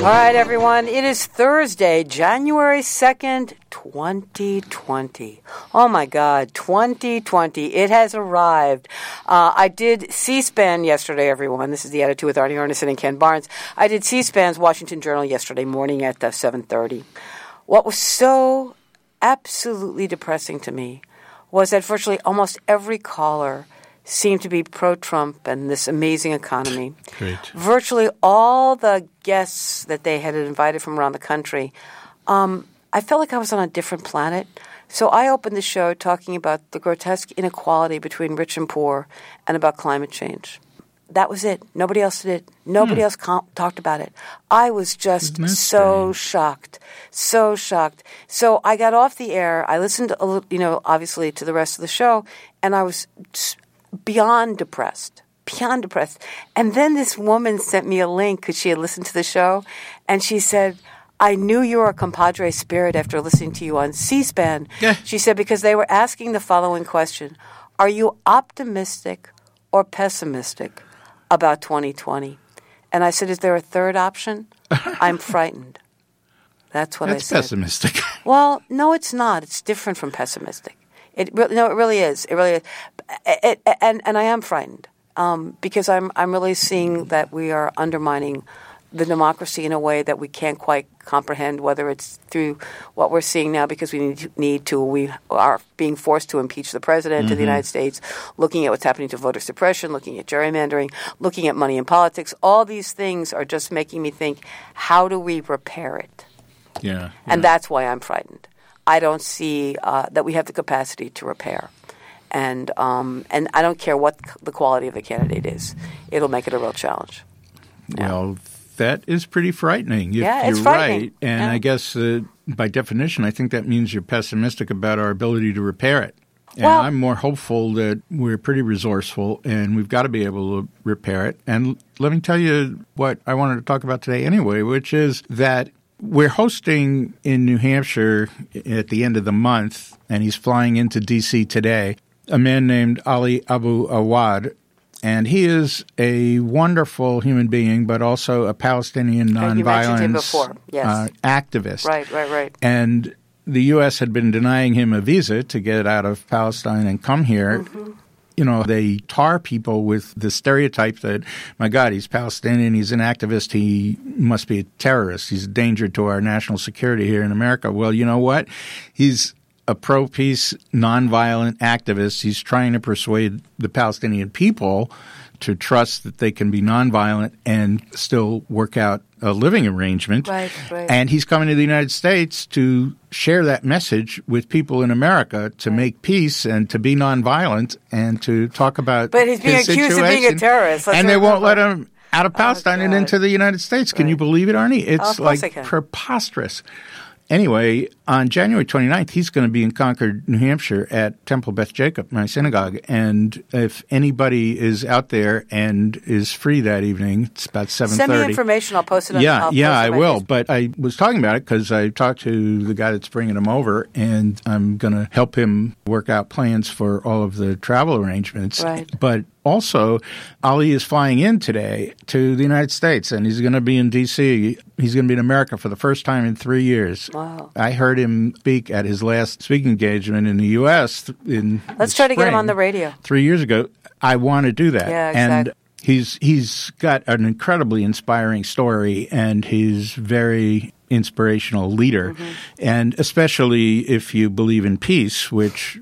right, everyone. It is Thursday, January 2nd, 2020. Oh, my God, 2020. It has arrived. I did C-SPAN yesterday, everyone. This is the Attitude with Arnie Arnesen and Ken Barnes. I did C-SPAN's Washington Journal yesterday morning at 7:30. What was so absolutely depressing to me was that virtually almost every caller seemed to be pro-Trump and this amazing economy. Great. Virtually all the guests that they had invited from around the country, I felt like I was on a different planet. So I opened the show talking about the grotesque inequality between rich and poor and about climate change. That was it. Nobody else did it. Nobody else talked about it. I was just so shocked, so shocked. So I got off the air. I listened, obviously to the rest of the show, and I was beyond depressed. And then this woman sent me a link because she had listened to the show, and she said, I knew you were a compadre spirit after listening to you on C-SPAN. Yeah. She said, because they were asking the following question: are you optimistic or pessimistic about 2020? And I said, is there a third option? I'm frightened. That's what I said. That's pessimistic. Well, no, it's not. It's different from pessimistic. It really is. It really is. And I am frightened because I'm really seeing that we are undermining the democracy in a way that we can't quite comprehend, whether it's through what we're seeing now because we are being forced to impeach the president of the United States, looking at what's happening to voter suppression, looking at gerrymandering, looking at money in politics. All these things are just making me think, how do we repair it? Yeah. And that's why I'm frightened. I don't see that we have the capacity to repair. And I don't care what the quality of the candidate is. It'll make it a real challenge. Yeah. Well, that is pretty frightening. It's frightening. Right. And I guess by definition, I think that means you're pessimistic about our ability to repair it. And I'm more hopeful that we're pretty resourceful and we've got to be able to repair it. And let me tell you what I wanted to talk about today anyway, which is that we're hosting in New Hampshire at the end of the month, and he's flying into D.C. today, a man named Ali Abu Awad. And he is a wonderful human being, but also a Palestinian nonviolence activist. Right. And the U.S. had been denying him a visa to get out of Palestine and come here. Mm-hmm. You know, they tar people with the stereotype that, my God, he's Palestinian, he's an activist, he must be a terrorist, he's a danger to our national security here in America. Well, you know what? He's a pro-peace, nonviolent activist. He's trying to persuade the Palestinian people to trust that they can be nonviolent and still work out a living arrangement. Right. And he's coming to the United States to share that message with people in America to make peace and to be nonviolent and to talk about But he's being accused of being a terrorist. And they won't let him out of Palestine and into the United States. Can you believe it, Arnie? It's like preposterous. Anyway, on January 29th, he's going to be in Concord, New Hampshire at Temple Beth Jacob, my synagogue. And if anybody is out there and is free that evening, it's about 7:30. Send me information. I'll post it on I will. But I was talking about it because I talked to the guy that's bringing him over, and I'm going to help him work out plans for all of the travel arrangements. Right. But also, Ali is flying in today to the United States, and he's going to be in D.C. He's going to be in America for the first time in 3 years. Wow. I heard him speak at his last speaking engagement in the U.S. Let's try to get him on the radio. 3 years ago. I want to do that. Yeah, exactly. And he's got an incredibly inspiring story, and he's very inspirational leader. Mm-hmm. And especially if you believe in peace, which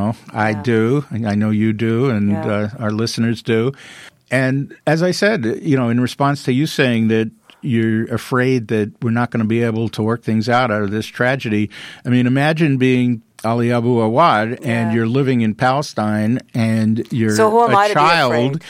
I do, I know you do, and our listeners do. And as I said, in response to you saying that you're afraid that we're not going to be able to work things out of this tragedy, I mean, imagine being Ali Abu Awad and you're living in Palestine and you're a child.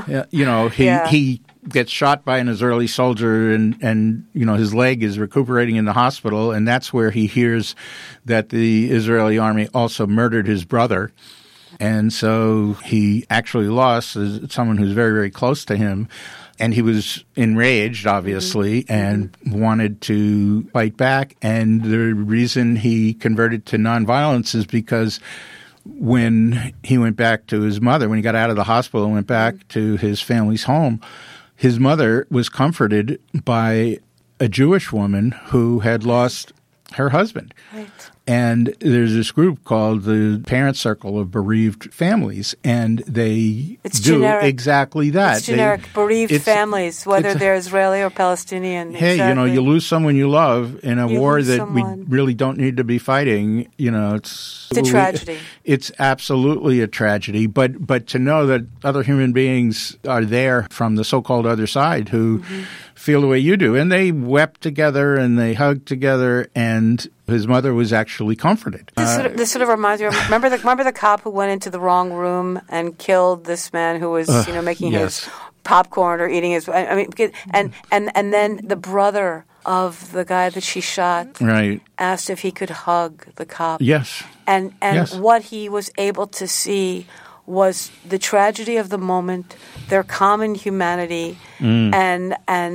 He gets shot by an Israeli soldier and his leg is recuperating in the hospital, and that's where he hears that the Israeli army also murdered his brother. And so he actually lost someone who's very, very close to him. And he was enraged, obviously, and wanted to fight back. And the reason he converted to nonviolence is because when he went back to his mother, when he got out of the hospital and went back to his family's home, his mother was comforted by a Jewish woman who had lost her husband. Right. And there's this group called the Parent Circle of Bereaved Families, and they do generic. Exactly that. It's generic. Bereaved families, whether they're Israeli or Palestinian. Hey, exactly. you lose someone you love in a war that someone. we really don't need to be fighting. It's a tragedy. It's absolutely a tragedy. But to know that other human beings are there from the so-called other side who feel the way you do, and they wept together and they hugged together, and his mother was actually comforted. This sort of reminds me. Remember the cop who went into the wrong room and killed this man who was making his popcorn or eating his. I mean, and then the brother of the guy that she shot asked if he could hug the cop. Yes, and what he was able to see was the tragedy of the moment, their common humanity, and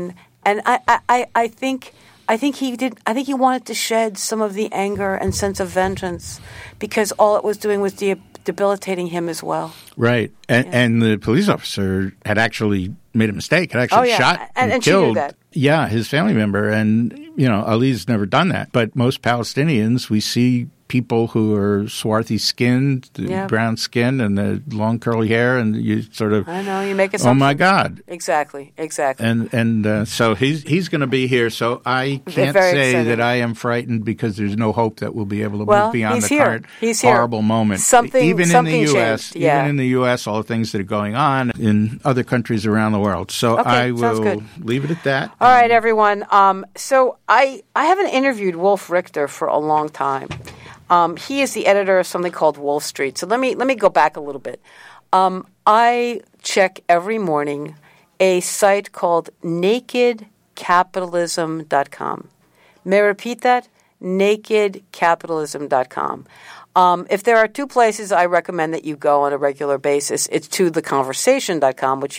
I think he did. I think he wanted to shed some of the anger and sense of vengeance because all it was doing was debilitating him as well. Right, and the police officer had actually made a mistake. Had actually shot and killed. She knew that. Yeah, his family member, and Ali's never done that. But most Palestinians, we see people who are swarthy skinned, brown skin, and the long curly hair, and you sort of, I know, you make assumptions. Oh my God! Exactly. And so he's going to be here. So I can't say excited. That I am frightened because there's no hope that we'll be able to move beyond the current horrible moment. Even in the U.S., even in the U.S., all the things that are going on in other countries around the world. So I will leave it at that. All right, everyone. So I haven't interviewed Wolf Richter for a long time. He is the editor of something called Wolf Street. So let me go back a little bit. I check every morning a site called nakedcapitalism.com. May I repeat that? nakedcapitalism.com. If there are two places I recommend that you go on a regular basis, it's to theconversation.com, which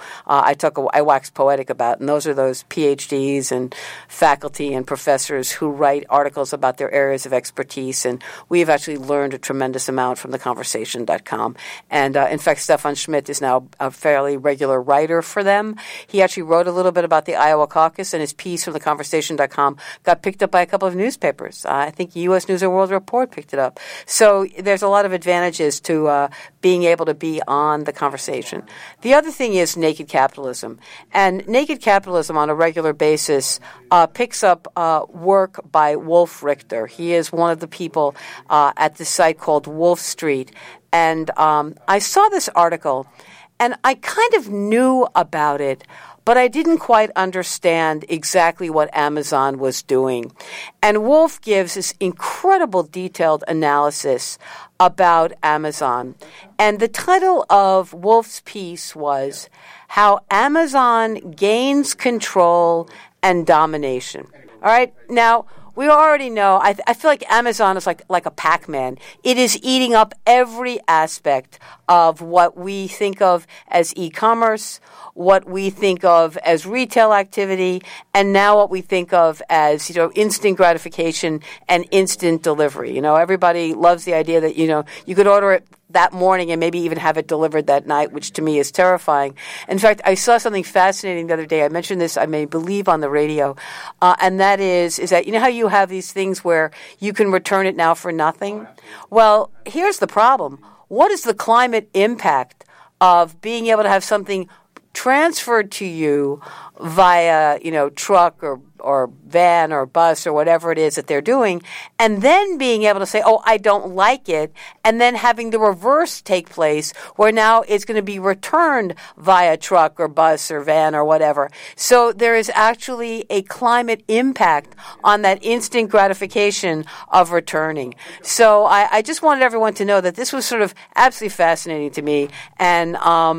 I wax poetic about, and those are those PhDs and faculty and professors who write articles about their areas of expertise, and we've actually learned a tremendous amount from theconversation.com. And in fact, Stefan Schmidt is now a fairly regular writer for them. He actually wrote a little bit about the Iowa caucus, and his piece from theconversation.com got picked up by a couple of newspapers. I think U.S. News and World Report picked it up. So there's a lot of advantages to being able to be on the conversation. The other thing is Naked Capitalism. And Naked Capitalism on a regular basis picks up work by Wolf Richter. He is one of the people at the site called Wolf Street. And I saw this article, and I kind of knew about it, but I didn't quite understand exactly what Amazon was doing. And Wolf gives this incredible detailed analysis about Amazon. And the title of Wolf's piece was How Amazon Gains Control and Domination. All right? Now, we already know, I feel like Amazon is like a Pac-Man. It is eating up every aspect of what we think of as e-commerce, what we think of as retail activity, and now what we think of as, instant gratification and instant delivery. Everybody loves the idea that, you could order it that morning and maybe even have it delivered that night, which to me is terrifying. In fact, I saw something fascinating the other day. I mentioned this, I may believe, on the radio, and that is that, how you have these things where you can return it now for nothing? Well, here's the problem. What is the climate impact of being able to have something transferred to you via, truck or van or bus or whatever it is that they're doing, and then being able to say, oh, I don't like it, and then having the reverse take place where now it's going to be returned via truck or bus or van or whatever. So there is actually a climate impact on that instant gratification of returning. So I just wanted everyone to know that this was sort of absolutely fascinating to me. And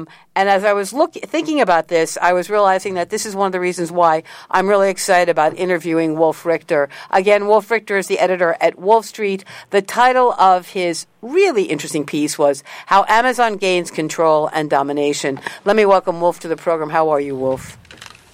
as I was thinking about this, I was realizing that this is one of the reasons why I'm really excited about interviewing Wolf Richter. Again, Wolf Richter is the editor at Wolf Street. The title of his really interesting piece was How Amazon Gains Control and Domination. Let me welcome Wolf to the program. How are you, Wolf?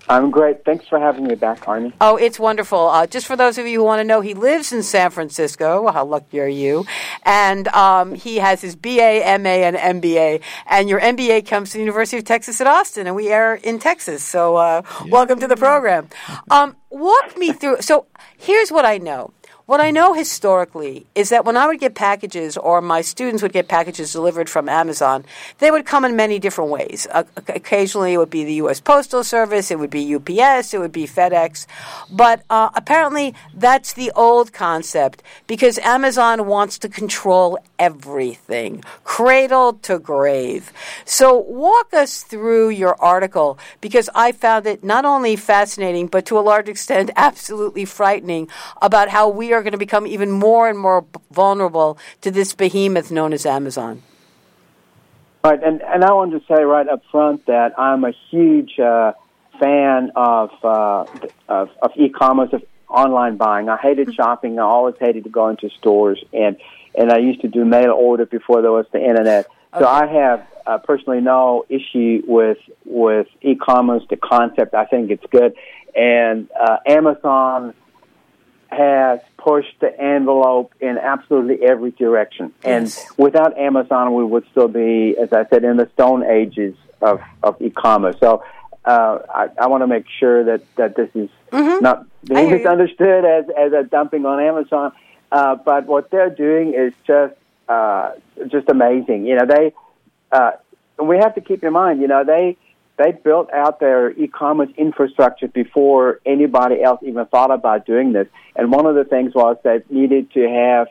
I'm great. Thanks for having me back, Arnie. Oh, it's wonderful. Just for those of you who want to know, he lives in San Francisco. How lucky are you? And he has his BA, MA, and MBA. And your MBA comes to the University of Texas at Austin, and we are in Texas. So welcome to the program. Walk me through. So here's what I know. What I know historically is that when I would get packages or my students would get packages delivered from Amazon, they would come in many different ways. Occasionally it would be the U.S. Postal Service, it would be UPS, it would be FedEx. But apparently that's the old concept because Amazon wants to control everything, cradle to grave. So walk us through your article because I found it not only fascinating but to a large extent absolutely frightening about how we are going to become even more and more vulnerable to this behemoth known as Amazon. Right, and I want to say right up front that I'm a huge fan of e-commerce, of online buying. I hated shopping. I always hated to go into stores, and I used to do mail order before there was the internet. So I have personally no issue with e-commerce, the concept. I think it's good, and Amazon has pushed the envelope in absolutely every direction. And without Amazon, we would still be, as I said, in the stone ages of e-commerce. So I want to make sure that this is not being misunderstood as a dumping on Amazon. But what they're doing is just amazing. You know, we have to keep in mind, you know, they built out their e-commerce infrastructure before anybody else even thought about doing this. And one of the things was they needed to have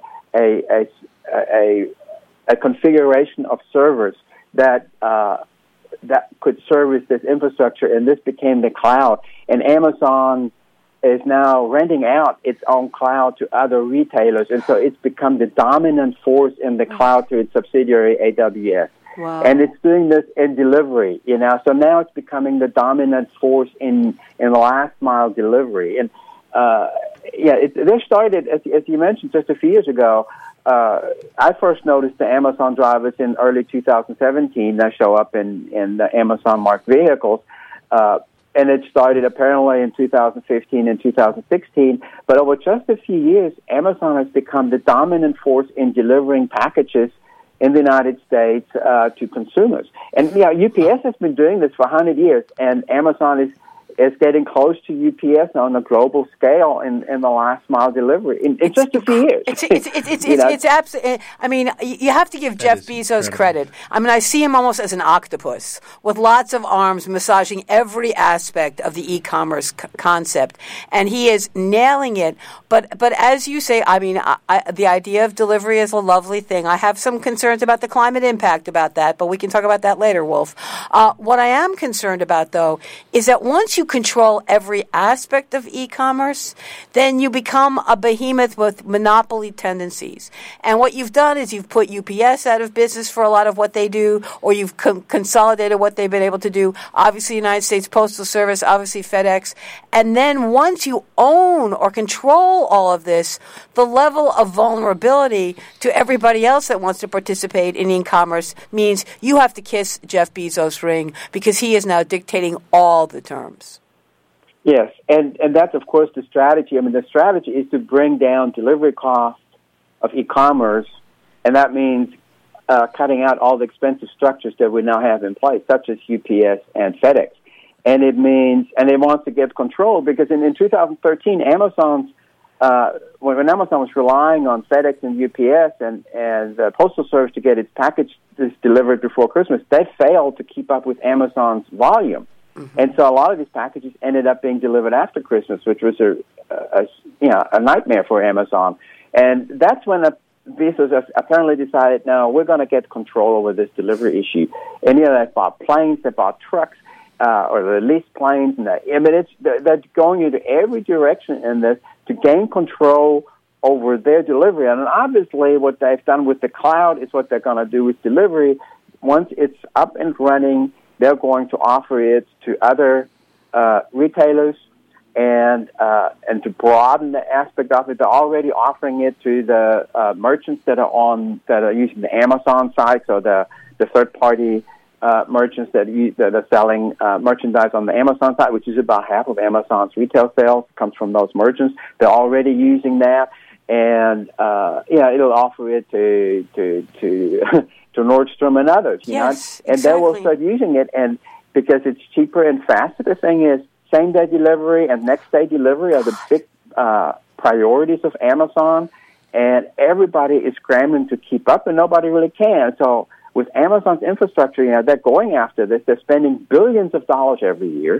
a configuration of servers that could service this infrastructure, and this became the cloud. And Amazon is now renting out its own cloud to other retailers, and so it's become the dominant force in the cloud to its subsidiary AWS. Wow. And it's doing this in delivery, you know. So now it's becoming the dominant force in last mile delivery. And they started, as you mentioned, just a few years ago. I first noticed the Amazon drivers in early 2017 that show up in the Amazon marked vehicles. And it started apparently in 2015 and 2016. But over just a few years, Amazon has become the dominant force in delivering packages in the United States to consumers. And UPS has been doing this for 100 years, and Amazon is getting close to UPS on a global scale in the last mile delivery in just a few years. It's absolutely. I mean, you have to give Jeff Bezos credit. I mean, I see him almost as an octopus with lots of arms massaging every aspect of the e-commerce concept, and he is nailing it. But as you say, I mean, the idea of delivery is a lovely thing. I have some concerns about the climate impact about that, but we can talk about that later, Wolf. What I am concerned about, though, is that once you control every aspect of e-commerce, then you become a behemoth with monopoly tendencies. And what you've done is you've put UPS out of business for a lot of what they do, or you've consolidated what they've been able to do. Obviously, United States Postal Service, obviously FedEx. And then once you own or control all of this, the level of vulnerability to everybody else that wants to participate in e-commerce means you have to kiss Jeff Bezos' ring because he is now dictating all the terms. Yes, and that's, of course, the strategy. I mean, the strategy is to bring down delivery costs of e-commerce, and that means cutting out all the expensive structures that we now have in place, such as UPS and FedEx. And it means, and they want to get control, because in 2013, Amazon's when Amazon was relying on FedEx and UPS and the Postal Service to get its packages delivered before Christmas, they failed to keep up with Amazon's volume. Mm-hmm. And so a lot of these packages ended up being delivered after Christmas, which was a nightmare for Amazon. And that's when Bezos apparently decided, no, we're going to get control over this delivery issue. And they bought planes, they bought trucks, or they leased planes, and they're going into every direction in this to gain control over their delivery. And obviously, what they've done with the cloud is what they're going to do with delivery. Once it's up and running, they're going to offer it to other retailers and to broaden the aspect of it. They're already offering it to the merchants that are using the Amazon site, so the third-party merchants that are selling merchandise on the Amazon side, which is about half of Amazon's retail sales, comes from those merchants. They're already using that, and it'll offer it to Nordstrom and others. Yes, and exactly. they will start using it, and because it's cheaper and faster. The thing is, same-day delivery and next-day delivery are the big priorities of Amazon, and everybody is scrambling to keep up, and nobody really can. So with Amazon's infrastructure, they're going after this. They're spending billions of dollars every year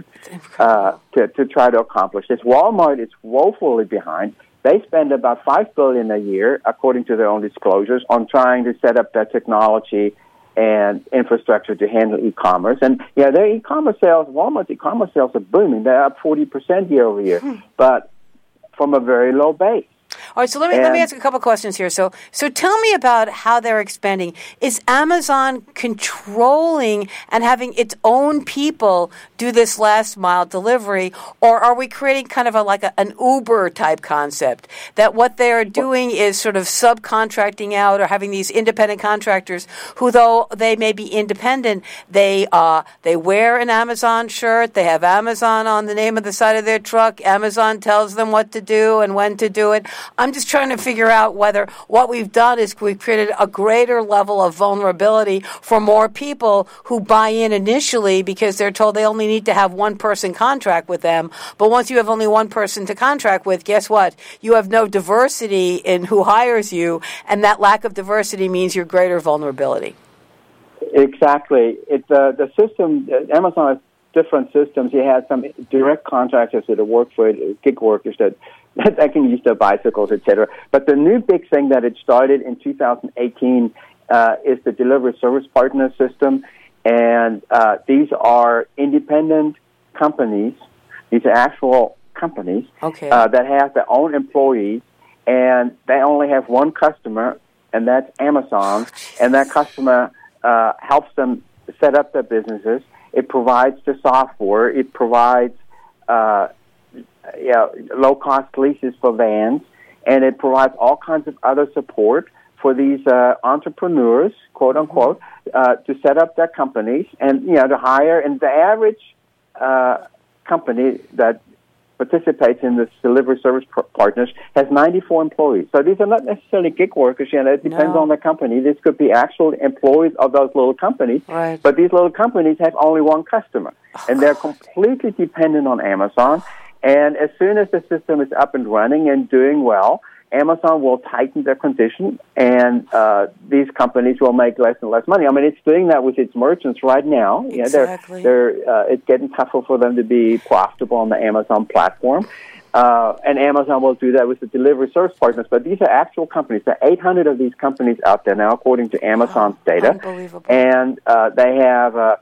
to try to accomplish this. Walmart is woefully behind. They spend about $5 billion a year, according to their own disclosures, on trying to set up their technology and infrastructure to handle e-commerce. And their e-commerce sales, Walmart's e-commerce sales are booming. They're up 40% year over year, but from a very low base. All right, so let me ask a couple questions here. So tell me about how they're expanding. Is Amazon controlling and having its own people do this last mile delivery, or are we creating kind of an Uber type concept that what they're doing is sort of subcontracting out or having these independent contractors who, though they may be independent, they wear an Amazon shirt, they have Amazon on the name of the side of their truck, Amazon tells them what to do and when to do it. I'm just trying to figure out whether what we've done is we've created a greater level of vulnerability for more people who buy in initially because they're told they only need to have one person contract with them. But once you have only one person to contract with, guess what? You have no diversity in who hires you, and that lack of diversity means your greater vulnerability. Exactly. The system, Amazon has different systems. You have some direct contractors that work for it, gig workers that can use their bicycles, etc. But the new big thing that it started in 2018 is the delivery service partner system. And these are independent companies. These are actual companies that have their own employees, and they only have one customer, and that's Amazon. And that customer helps them set up their businesses. It provides the software. It provides low-cost leases for vans, and it provides all kinds of other support for these entrepreneurs, quote unquote, to set up their companies and to hire. And the average company that participates in this delivery service partners has 94 employees. So these are not necessarily gig workers. It depends on the company. This could be actual employees of those little companies. Right. But these little companies have only one customer, and they're completely dependent on Amazon. And as soon as the system is up and running and doing well, Amazon will tighten their condition, and these companies will make less and less money. I mean, it's doing that with its merchants right now. Exactly. It's getting tougher for them to be profitable on the Amazon platform. And Amazon will do that with the delivery service partners. But these are actual companies. There are 800 of these companies out there now, according to Amazon's data. Unbelievable. And they have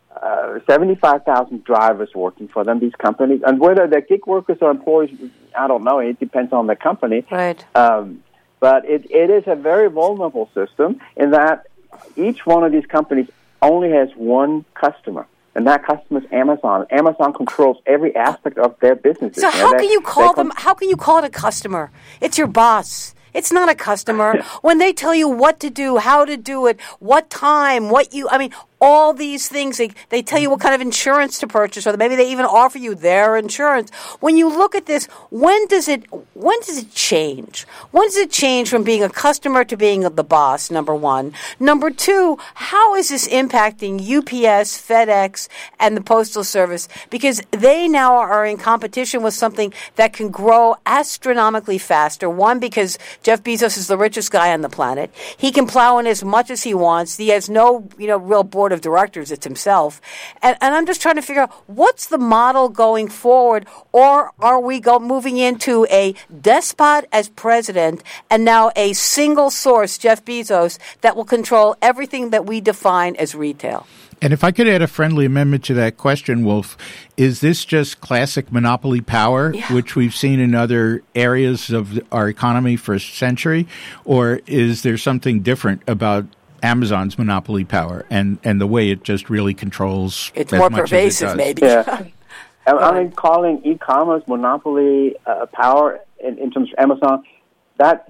75,000 drivers working for them, these companies. And whether they're gig workers or employees, I don't know. It depends on the company. Right. But it is a very vulnerable system in that each one of these companies only has one customer. And that customer is Amazon. Amazon controls every aspect of their businesses. So how can you call them? How can you call it a customer? It's your boss. It's not a customer. When they tell you what to do, how to do it, what time, all these things, they tell you what kind of insurance to purchase, or maybe they even offer you their insurance. When you look at this, when does it change? When does it change from being a customer to being the boss, number one? Number two, how is this impacting UPS, FedEx, and the Postal Service? Because they now are in competition with something that can grow astronomically faster. One, because Jeff Bezos is the richest guy on the planet. He can plow in as much as he wants. He has no, real board of directors. It's himself. And I'm just trying to figure out what's the model going forward, or are we moving into a despot as president and now a single source, Jeff Bezos, that will control everything that we define as retail? And if I could add a friendly amendment to that question, Wolf, is this just classic monopoly power, which we've seen in other areas of our economy for a century, or is there something different about Amazon's monopoly power and the way it just really controls it's as more much pervasive, as it does? maybe. Yeah. I mean, calling e-commerce monopoly power in terms of Amazon, that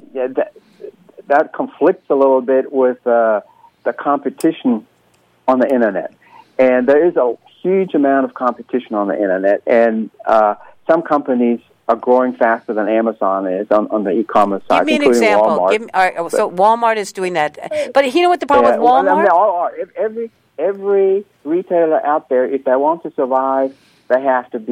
conflicts a little bit with the competition on the internet. And there is a huge amount of competition on the internet, and some companies are growing faster than Amazon is on the e-commerce side, Give me an including example. Walmart. So Walmart is doing that. But you know what the problem with Walmart? They all are. Every retailer out there, if they want to survive, they have to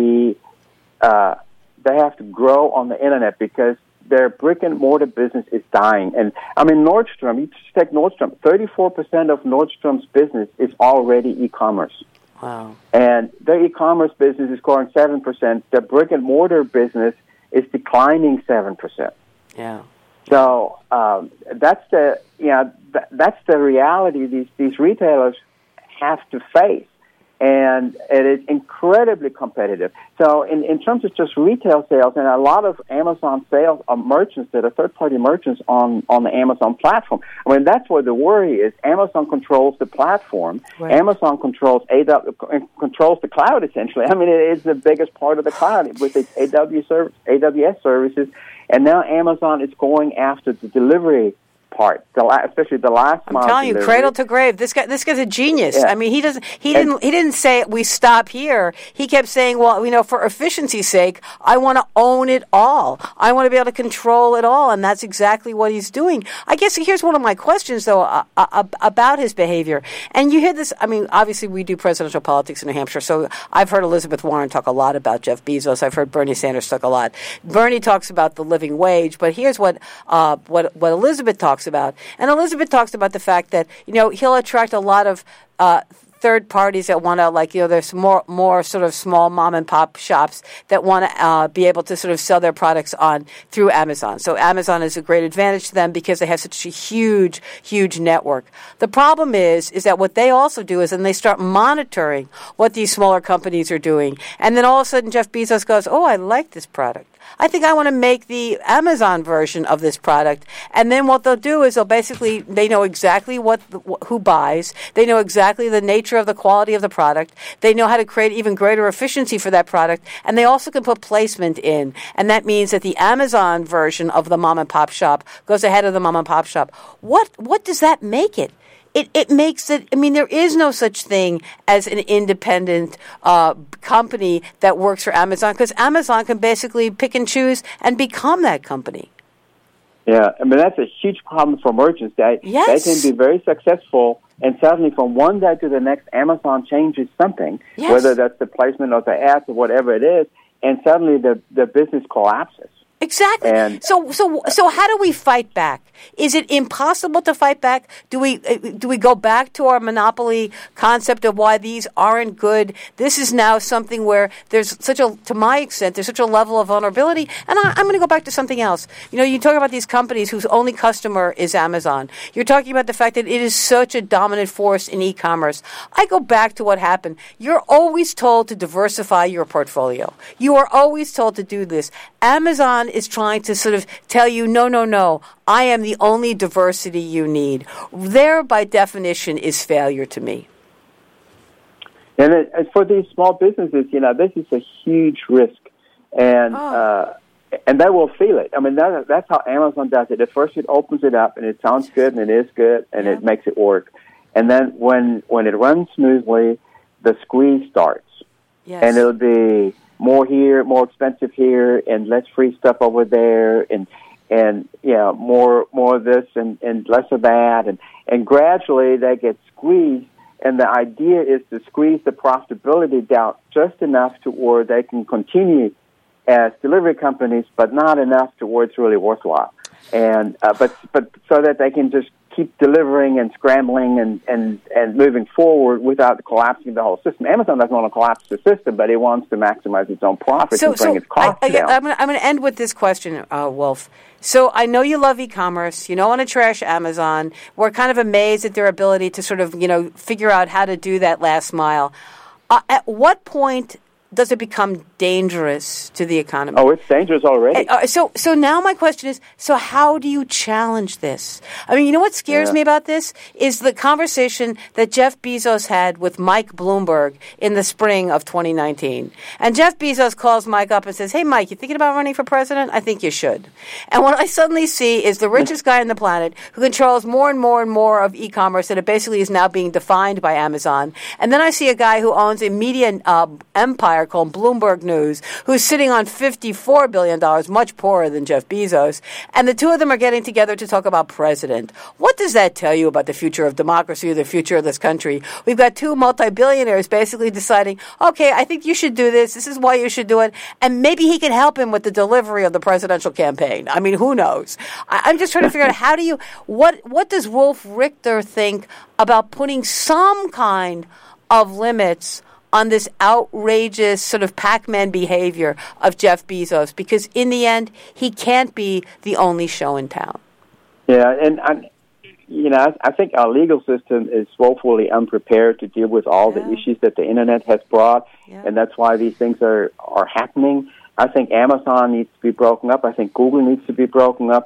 grow on the internet because their brick-and-mortar business is dying. And, I mean, Nordstrom, you just take Nordstrom, 34% of Nordstrom's business is already e-commerce. Wow. And their e-commerce business is growing 7%. Their brick-and-mortar business is declining 7%. Yeah. So that's the reality these retailers have to face. And it is incredibly competitive. So in terms of just retail sales, and a lot of Amazon sales are merchants that are third-party merchants on the Amazon platform. I mean, that's where the worry is. Amazon controls the platform. Right. Amazon controls the cloud, essentially. I mean, it is the biggest part of the cloud with its AWS services. And now Amazon is going after the delivery part, especially the last mile. I'm telling you, delivery. cradle to grave. This guy's a genius. Yeah. I mean, he didn't say we stop here. He kept saying, well, for efficiency's sake, I want to own it all. I want to be able to control it all, and that's exactly what he's doing. I guess here's one of my questions though about his behavior. And you hear this. I mean, obviously we do presidential politics in New Hampshire, so I've heard Elizabeth Warren talk a lot about Jeff Bezos. I've heard Bernie Sanders talk a lot. Bernie talks about the living wage, but here's what Elizabeth talks about. And Elizabeth talks about the fact that, he'll attract a lot of third parties that want to, there's more sort of small mom and pop shops that want to be able to sort of sell their products on through Amazon. So Amazon is a great advantage to them because they have such a huge, huge network. The problem is that what they also do is then they start monitoring what these smaller companies are doing. And then all of a sudden Jeff Bezos goes, oh, I like this product. I think I want to make the Amazon version of this product. And then what they'll do is they know exactly who buys. They know exactly the nature of the quality of the product. They know how to create even greater efficiency for that product. And they also can put placement in. And that means that the Amazon version of the mom and pop shop goes ahead of the mom and pop shop. What does that make it? It makes it, there is no such thing as an independent company that works for Amazon because Amazon can basically pick and choose and become that company. Yeah, that's a huge problem for merchants. They can be very successful, and suddenly from one day to the next, Amazon changes something, whether that's the placement of the ads or whatever it is, and suddenly the business collapses. Exactly. And so how do we fight back? Is it impossible to fight back? Do we go back to our monopoly concept of why these aren't good? This is now something where there's to my extent, there's such a level of vulnerability. And I'm going to go back to something else. You talk about these companies whose only customer is Amazon. You're talking about the fact that it is such a dominant force in e-commerce. I go back to what happened. You're always told to diversify your portfolio. You are always told to do this. Amazon is trying to sort of tell you, no, I am the only diversity you need. There, by definition, is failure to me. And for these small businesses, this is a huge risk, and they will feel it. That's how Amazon does it. At first, it opens it up, and it sounds good, and it is good, and it makes it work. And then when it runs smoothly, the squeeze starts, and it'll be more here, more expensive here, and less free stuff over there, and more of this and less of that, and gradually they get squeezed. And the idea is to squeeze the profitability down just enough to where they can continue as delivery companies, but not enough to where it's really worthwhile. And but so that they can just keep delivering and scrambling and moving forward without collapsing the whole system. Amazon doesn't want to collapse the system, but it wants to maximize its own profits and bring its costs down. I'm going to end with this question, Wolf. So I know you love e-commerce. You don't want to trash Amazon. We're kind of amazed at their ability to sort of, figure out how to do that last mile. At what point does it become dangerous to the economy? Oh, it's dangerous already. So now my question is, so how do you challenge this? I mean, you know what scares me about this is the conversation that Jeff Bezos had with Mike Bloomberg in the spring of 2019. And Jeff Bezos calls Mike up and says, hey, Mike, you thinking about running for president? I think you should. And what I suddenly see is the richest guy on the planet who controls more and more and more of e-commerce, and it basically is now being defined by Amazon. And then I see a guy who owns a media empire called Bloomberg News, who's sitting on $54 billion, much poorer than Jeff Bezos. And the two of them are getting together to talk about president. What does that tell you about the future of democracy or the future of this country? We've got two multi-billionaires basically deciding, okay, I think you should do this. This is why you should do it. And maybe he can help him with the delivery of the presidential campaign. I mean, who knows? I'm just trying to figure out what does Wolf Richter think about putting some kind of limits on this outrageous sort of Pac-Man behavior of Jeff Bezos? Because in the end, he can't be the only show in town. Yeah, and I think our legal system is woefully unprepared to deal with all the issues that the internet has brought, and that's why these things are happening. I think Amazon needs to be broken up. I think Google needs to be broken up.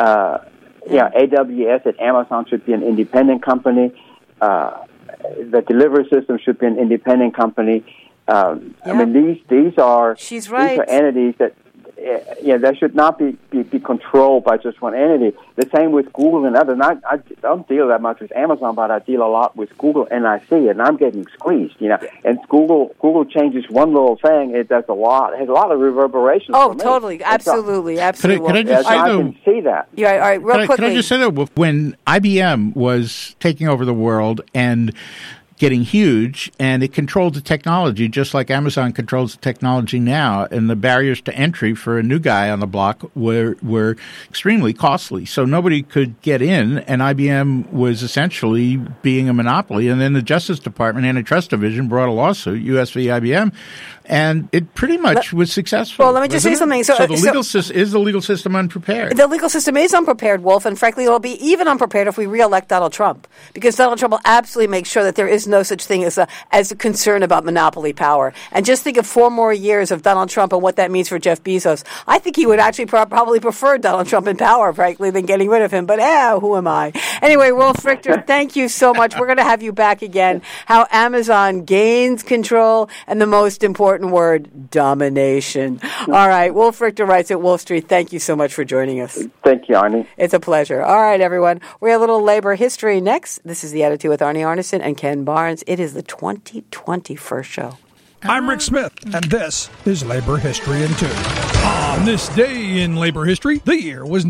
AWS at Amazon should be an independent company. The delivery system should be an independent company. I mean, these are entities that they should not be controlled by just one entity. The same with Google and others. And I don't deal that much with Amazon, but I deal a lot with Google, and I see it, and I'm getting squeezed. And Google changes one little thing, it has a lot of reverberations. Oh, totally, absolutely. Could I just say, I can see that. Yeah, all right, real quickly. Can I just say that when IBM was taking over the world and getting huge, and it controlled the technology just like Amazon controls the technology now, and the barriers to entry for a new guy on the block were extremely costly. So nobody could get in, and IBM was essentially being a monopoly. And then the Justice Department Antitrust Division brought a lawsuit, US v. IBM, and it pretty much was successful. Well, let me just say something. So the legal system unprepared? The legal system is unprepared, Wolf, and frankly, it will be even unprepared if we re-elect Donald Trump, because Donald Trump will absolutely make sure that there is no such thing as a concern about monopoly power. And just think of 4 more years of Donald Trump and what that means for Jeff Bezos. I think he would actually probably prefer Donald Trump in power, frankly, than getting rid of him. But who am I? Anyway, Wolf Richter, thank you so much. We're going to have you back again. How Amazon gains control, and the most important word, domination. All right, Wolf Richter writes at Wolf Street. Thank you so much for joining us. Thank you, Arnie. It's a pleasure. All right, everyone. We have a little labor history next. This is The Attitude with Arnie Arnesen and Ken Barnes. It is the 2021 show. I'm Rick Smith, and this is Labor History in 2. On this day in labor history, the year was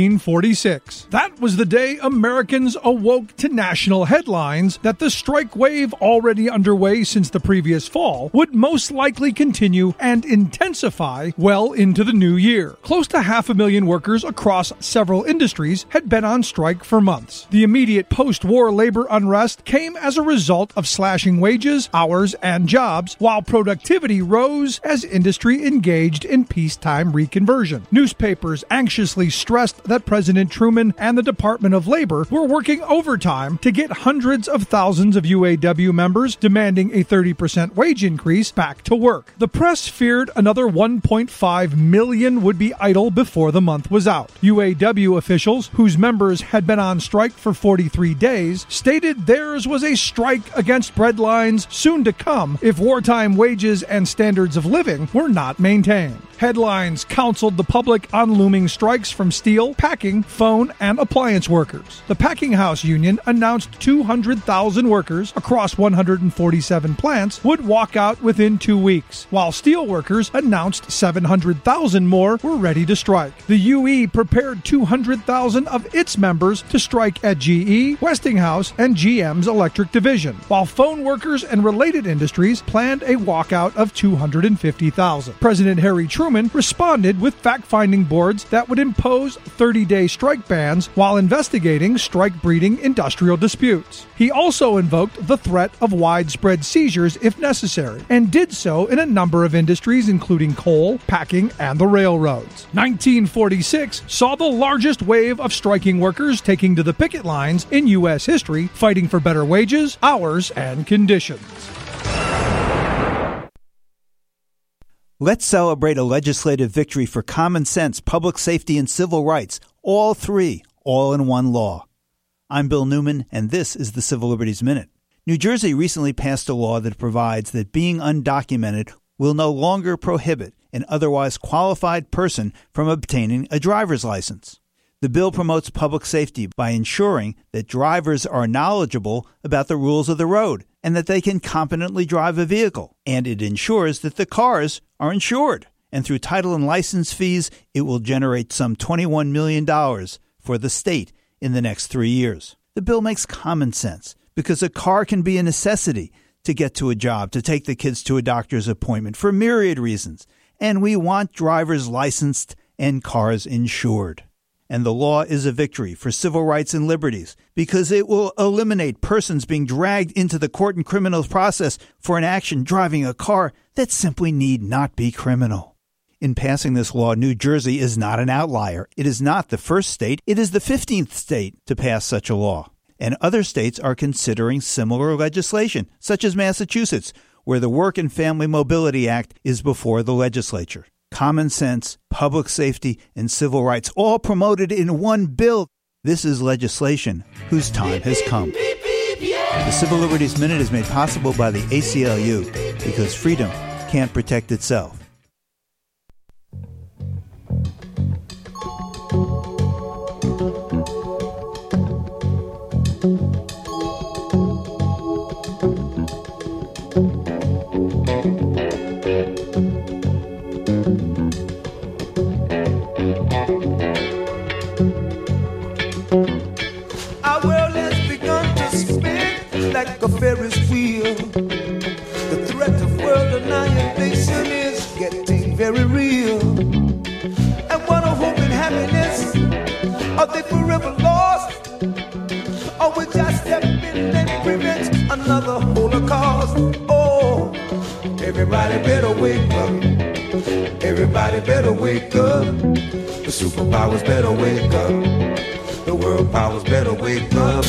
1946. That was the day Americans awoke to national headlines that the strike wave already underway since the previous fall would most likely continue and intensify well into the new year. Close to 500,000 workers across several industries had been on strike for months. The immediate post-war labor unrest came as a result of slashing wages, hours, and jobs, while productivity rose as industry engaged in peacetime reconversion. Newspapers anxiously stressed that President Truman and the Department of Labor were working overtime to get hundreds of thousands of UAW members demanding a 30% wage increase back to work. The press feared another 1.5 million would be idle before the month was out. UAW officials, whose members had been on strike for 43 days, stated theirs was a strike against breadlines soon to come if wartime wages and standards of living were not maintained. Headlines counseled the public on looming strikes from steel, packing, phone, and appliance workers. The Packing House Union announced 200,000 workers across 147 plants would walk out within 2 weeks, while steel workers announced 700,000 more were ready to strike. The UE prepared 200,000 of its members to strike at GE, Westinghouse, and GM's electric division, while phone workers and related industries planned a walkout of 250,000. President Harry Truman responded with fact-finding boards that would impose 30-day strike bans while investigating strike-breeding industrial disputes. He also invoked the threat of widespread seizures if necessary, and did so in a number of industries including coal, packing, and the railroads. 1946 saw the largest wave of striking workers taking to the picket lines in U.S. history, fighting for better wages, hours, and conditions. Let's celebrate a legislative victory for common sense, public safety, and civil rights. All three, all in one law. I'm Bill Newman, and this is the Civil Liberties Minute. New Jersey recently passed a law that provides that being undocumented will no longer prohibit an otherwise qualified person from obtaining a driver's license. The bill promotes public safety by ensuring that drivers are knowledgeable about the rules of the road and that they can competently drive a vehicle. And it ensures that the cars are insured. And through title and license fees, it will generate some $21 million for the state in the next 3 years. The bill makes common sense because a car can be a necessity to get to a job, to take the kids to a doctor's appointment for myriad reasons. And we want drivers licensed and cars insured. And the law is a victory for civil rights and liberties because it will eliminate persons being dragged into the court and criminal process for an action driving a car that simply need not be criminal. In passing this law, New Jersey is not an outlier. It is not the first state. It is the 15th state to pass such a law. And other states are considering similar legislation, such as Massachusetts, where the Work and Family Mobility Act is before the legislature. Common sense, public safety, and civil rights all promoted in one bill. This is legislation whose time has come. The Civil Liberties Minute is made possible by the ACLU because freedom can't protect itself. Our world has begun to spin like a Ferris wheel. The threat of world annihilation is getting very real. And what a hope and happiness, are they forever lost? Or we just step in and prevent another Holocaust? Oh, everybody better wake up. Everybody better wake up. The superpowers better wake up. The world powers better wake up.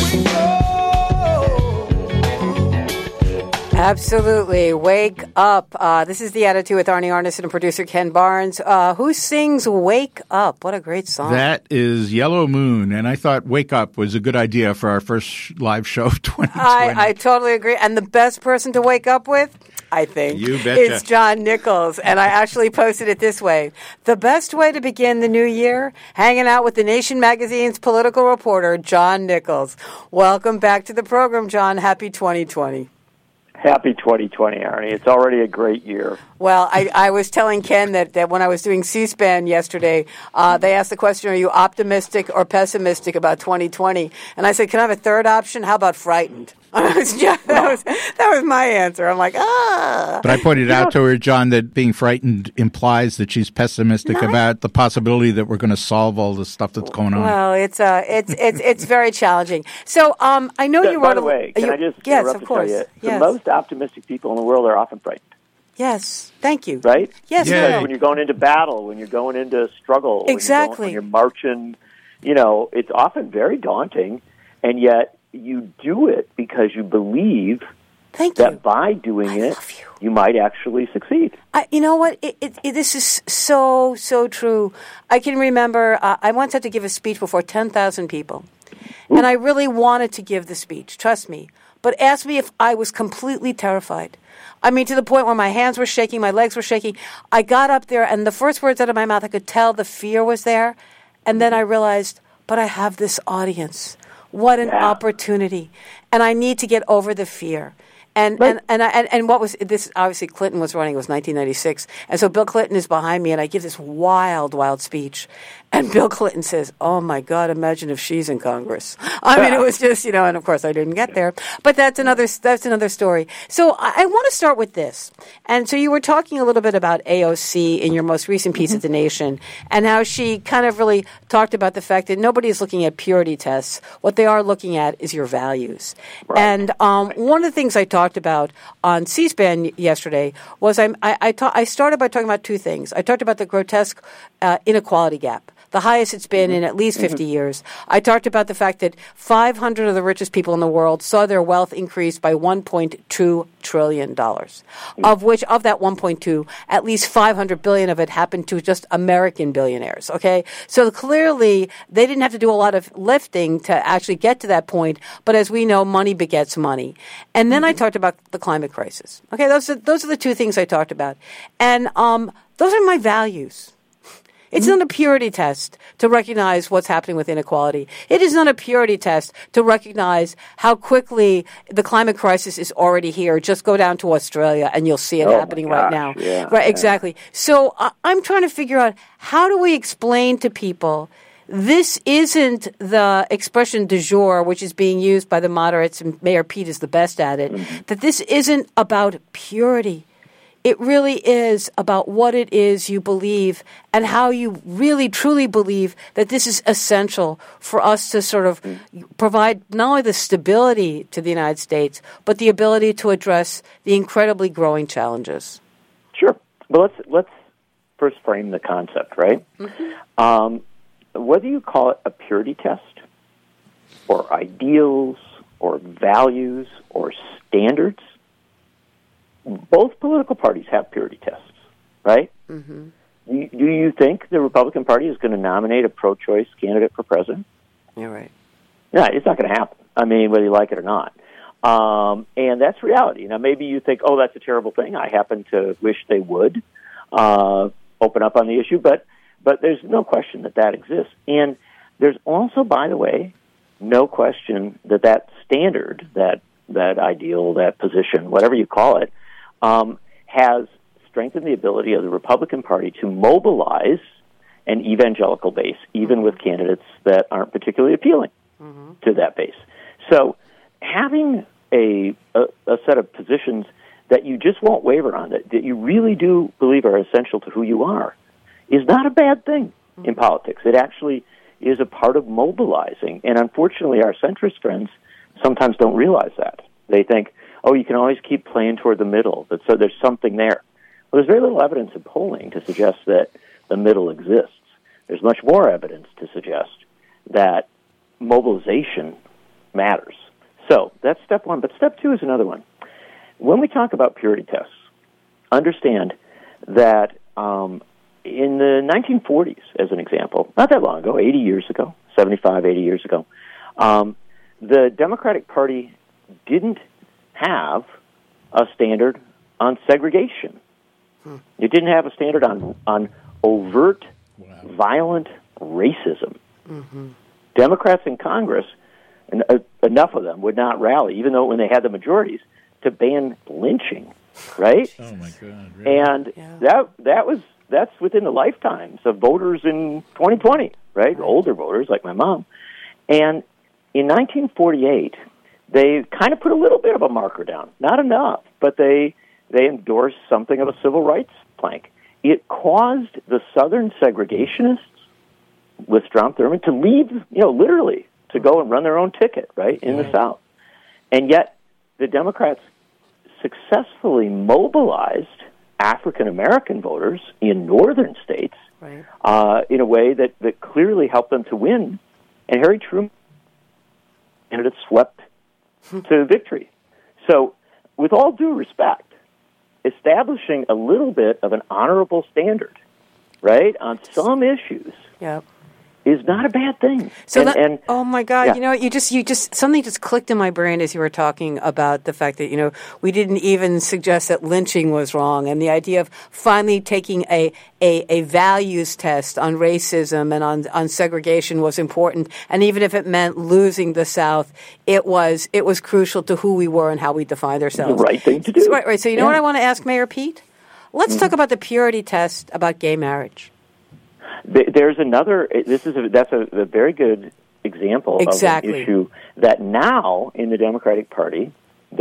Absolutely. Wake up. This is The Attitude with Arnie Arneson and producer Ken Barnes. Who sings Wake Up? What a great song. That is Yellow Moon, and I thought Wake Up was a good idea for our first live show of 2020. I totally agree. And the best person to wake up with, I think, you betcha, is John Nichols. And I actually posted it this way. The best way to begin the new year, hanging out with The Nation magazine's political reporter, John Nichols. Welcome back to the program, John. Happy 2020. Happy 2020, Arnie. It's already a great year. Well, I was telling Ken that when I was doing C-SPAN yesterday, they asked the question, are you optimistic or pessimistic about 2020? And I said, can I have a third option? How about frightened? That was my answer. I'm like, But I pointed out to her, John, that being frightened implies that she's pessimistic about the possibility that we're going to solve all the stuff that's going on. Well, it's very challenging. So I know you wrote. By the way, can I just interrupt to tell you, the most optimistic people in the world are often frightened. Yes, thank you. Right? Yes, because when you're going into battle, when you're going into struggle, exactly. when you're marching, it's often very daunting, and yet you do it because you believe that by doing it, you might actually succeed. You know what? This is so true. I can remember I once had to give a speech before 10,000 people, and I really wanted to give the speech, trust me, but ask me if I was completely terrified. I mean, to the point where my hands were shaking, my legs were shaking. I got up there, and the first words out of my mouth, I could tell the fear was there, and then I realized, but I have this audience. What an opportunity. And I need to get over the fear. And what was this? Obviously, Clinton was running. It was 1996, and so Bill Clinton is behind me, and I give this wild speech, and Bill Clinton says, "Oh my God, imagine if she's in Congress." I mean, it was just and of course I didn't get there, but that's another story. So I want to start with this, and so you were talking a little bit about AOC in your most recent piece at The Nation, and how she kind of really talked about the fact that nobody is looking at purity tests. What they are looking at is your values, right. And one of the things I talked about on C-SPAN yesterday was I started by talking about two things. I talked about the grotesque inequality gap, the highest it's been in at least 50 years. I talked about the fact that 500 of the richest people in the world saw their wealth increase by $1.2 trillion, of which, of that 1.2, at least 500 billion of it happened to just American billionaires, okay? So clearly, they didn't have to do a lot of lifting to actually get to that point, but as we know, money begets money. And then I talked about the climate crisis. Okay, those are the two things I talked about. And those are my values. It's not a purity test to recognize what's happening with inequality. It is not a purity test to recognize how quickly the climate crisis is already here. Just go down to Australia and you'll see it happening right now. Yeah, right, exactly. So I'm trying to figure out, how do we explain to people this isn't the expression du jour, which is being used by the moderates, and Mayor Pete is the best at it, that this isn't about purity. It really is about what it is you believe and how you really, truly believe that this is essential for us to sort of provide not only the stability to the United States, but the ability to address the incredibly growing challenges. Sure. Well, let's first frame the concept, right? Whether you call it a purity test or ideals or values or standards, both political parties have purity tests, right? Do you think the Republican Party is going to nominate a pro-choice candidate for president? You're right. No, it's not going to happen. I mean, whether you like it or not. And that's reality. Now, maybe you think, oh, that's a terrible thing. I happen to wish they would open up on the issue, but there's no question that exists. And there's also, by the way, no question that standard, that ideal, that position, whatever you call it, has strengthened the ability of the Republican Party to mobilize an evangelical base, even with candidates that aren't particularly appealing to that base. So having a set of positions that you just won't waver on, that you really do believe are essential to who you are, is not a bad thing in politics. It actually is a part of mobilizing. And unfortunately, our centrist friends sometimes don't realize that. They think, oh, you can always keep playing toward the middle, so there's something there. Well, there's very little evidence in polling to suggest that the middle exists. There's much more evidence to suggest that mobilization matters. So that's step one. But step two is another one. When we talk about purity tests, understand that in the 1940s, as an example, not that long ago, 80 years ago, 75, 80 years ago, the Democratic Party didn't have a standard on segregation. It didn't have a standard on overt, violent racism. Democrats in Congress, and enough of them, would not rally, even though when they had the majorities, to ban lynching, right? Oh, my God. Really? And that's within the lifetimes of voters in 2020, right? Older voters like my mom. And in 1948, they kind of put a little bit of a marker down. Not enough, but they endorsed something of a civil rights plank. It caused the Southern segregationists with Strom Thurmond to leave, literally, to go and run their own ticket, right, in the South. And yet the Democrats successfully mobilized African-American voters in northern states in a way that clearly helped them to win. And Harry Truman candidates swept to victory. So, with all due respect, establishing a little bit of an honorable standard, right, on some issues is not a bad thing. So oh my God, you just something just clicked in my brain as you were talking about the fact that, we didn't even suggest that lynching was wrong, and the idea of finally taking a values test on racism and on segregation was important. And even if it meant losing the South, it was crucial to who we were and how we defined ourselves. The right thing to do. Right. So you know what I want to ask Mayor Pete? Let's talk about the purity test about gay marriage. There's another. That's a very good example of an issue that now in the Democratic Party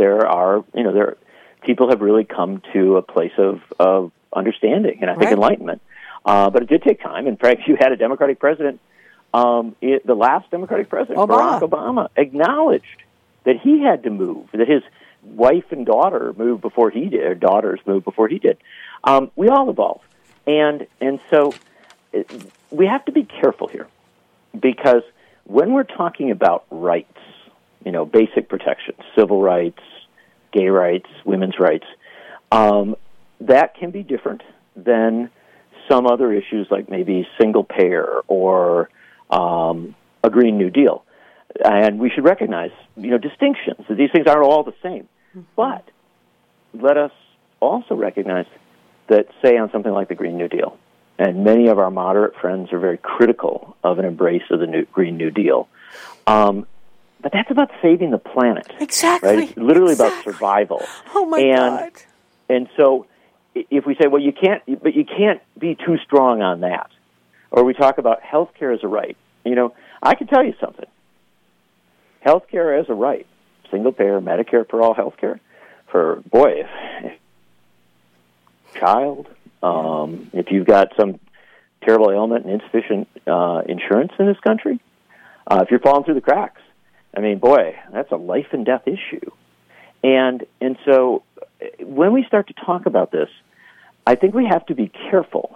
people have really come to a place of understanding and I think enlightenment. But it did take time. In fact, you had a Democratic president. The last Democratic president, Barack Obama, acknowledged that he had to move. That his wife and daughter moved before he did. Or daughters moved before he did. We all evolve, and so. we have to be careful here, because when we're talking about rights, basic protections, civil rights, gay rights, women's rights, that can be different than some other issues like maybe single payer or a Green New Deal. And we should recognize, distinctions. These things aren't all the same. Mm-hmm. But let us also recognize that, say, on something like the Green New Deal, and many of our moderate friends are very critical of an embrace of the Green New Deal. But that's about saving the planet. Exactly. Right? It's literally about survival. Oh, my God. And so if we say, well, you can't be too strong on that, or we talk about health care as a right, I can tell you something. Health care as a right, single payer, Medicare for all health care, for, boy, if child, if you've got some terrible ailment and insufficient insurance in this country, if you're falling through the cracks, boy, that's a life and death issue. And so when we start to talk about this, I think we have to be careful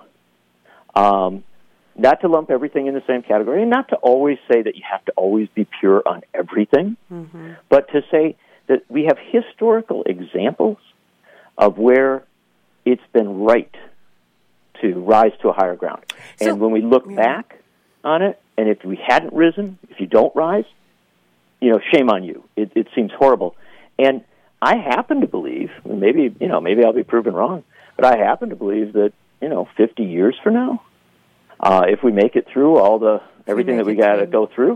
not to lump everything in the same category, and not to always say that you have to always be pure on everything, but to say that we have historical examples of where it's been right to rise to a higher ground. And when we look back on it, and if we hadn't risen, if you don't rise, shame on you. It seems horrible. And I happen to believe, maybe I'll be proven wrong, but I happen to believe that, 50 years from now, if we make it through everything that we got to go through,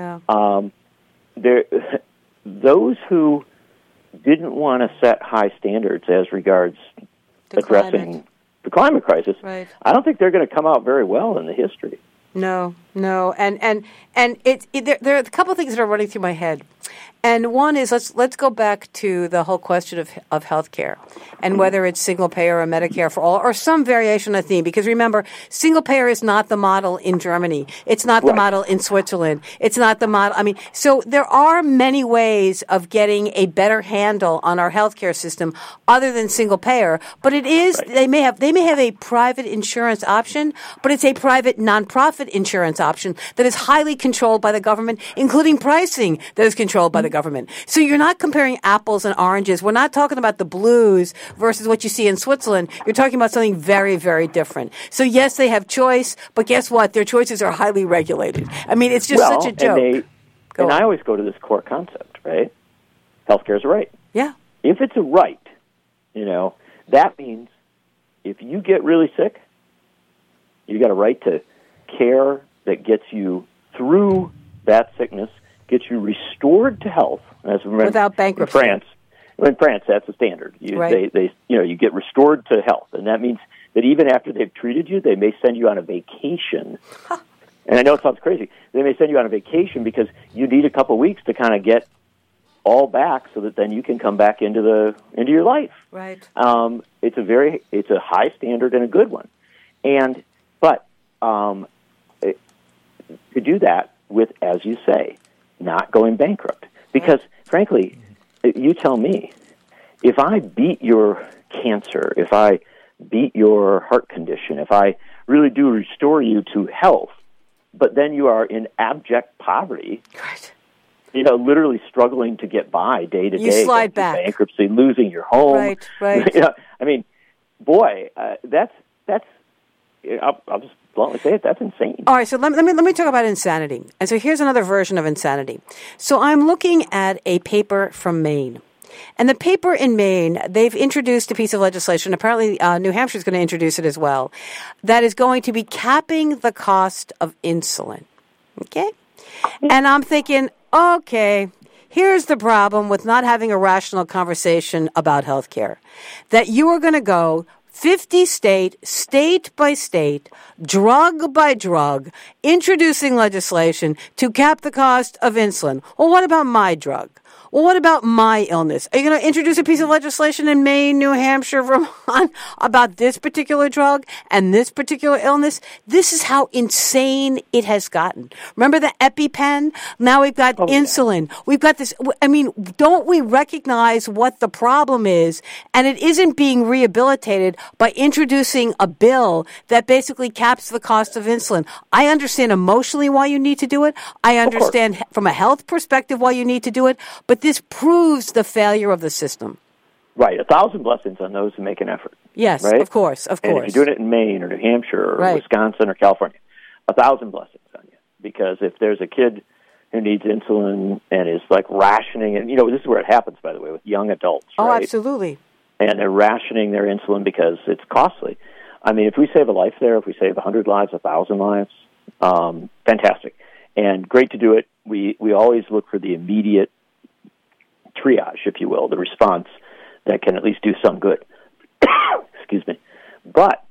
those who didn't want to set high standards as regards addressing the climate crisis, I don't think they're going to come out very well in the history. No, and there are a couple of things that are running through my head, and one is let's go back to the whole question of healthcare and whether it's single payer or Medicare for all or some variation of the theme. Because remember, single payer is not the model in Germany. It's not the model in Switzerland. It's not the model. So there are many ways of getting a better handle on our healthcare system other than single payer. But it is they may have a private insurance option, but it's a private nonprofit insurance option that is highly controlled by the government, including pricing that is controlled by the government. So you're not comparing apples and oranges. We're not talking about the blues versus what you see in Switzerland. You're talking about something very, very different. So yes, they have choice, but guess what? Their choices are highly regulated. It's just such a joke. And I always go to this core concept, right? Healthcare is a right. Yeah. If it's a right, that means if you get really sick, you got a right to care that gets you through that sickness, gets you restored to health. Without bankruptcy. In France, that's the standard. You get restored to health, and that means that even after they've treated you, they may send you on a vacation. And I know it sounds crazy. They may send you on a vacation because you need a couple of weeks to kind of get all back, so that then you can come back into your life. Right. It's a high standard and a good one, but to do that with, as you say, not going bankrupt. Because, frankly, you tell me, if I beat your cancer, if I beat your heart condition, if I really do restore you to health, but then you are in abject poverty, literally struggling to get by day to day, you slide back, bankruptcy, losing your home, boy, that's. I'll just bluntly say it. That's insane. All right, so let me talk about insanity. And so here's another version of insanity. So I'm looking at a paper from Maine. And the paper in Maine, they've introduced a piece of legislation, apparently New Hampshire is going to introduce it as well, that is going to be capping the cost of insulin. Okay? And I'm thinking, okay, here's the problem with not having a rational conversation about healthcare. That you are going to go 50 state by state, drug by drug, introducing legislation to cap the cost of insulin. Well, what about my drug? Well, what about my illness? Are you going to introduce a piece of legislation in Maine, New Hampshire, Vermont about this particular drug and this particular illness? This is how insane it has gotten. Remember the EpiPen? Now we've got insulin. Yeah. We've got this. I mean, don't we recognize what the problem is? And it isn't being rehabilitated by introducing a bill that basically caps the cost of insulin. I understand emotionally why you need to do it. I understand from a health perspective why you need to do it. But this proves the failure of the system. Right. 1,000 blessings on those who make an effort. Yes, right? Of course. And if you're doing it in Maine or New Hampshire or Wisconsin or California, 1,000 blessings on you. Because if there's a kid who needs insulin and is like rationing, and this is where it happens, by the way, with young adults. Oh, right? Absolutely. And they're rationing their insulin because it's costly. I mean, if we save a life there, if we save 100 lives, 1,000 lives, fantastic. And great to do it. We always look for the immediate triage, if you will, the response that can at least do some good. Excuse me. But,